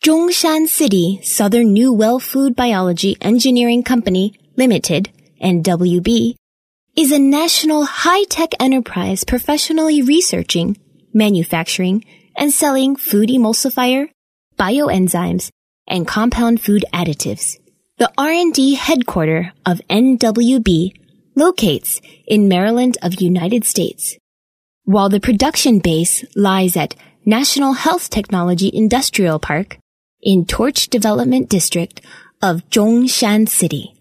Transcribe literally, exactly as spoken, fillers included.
Zhongshan City Southern New Well Food Biology Engineering Company, Limited, N W B, is a national high-tech enterprise professionally researching, manufacturing, and selling food emulsifier, bioenzymes, and compound food additives. The R and D headquarters of N W B locates in Maryland of United States, while the production base lies at National Health Technology Industrial Park in Torch Development District of Zhongshan City.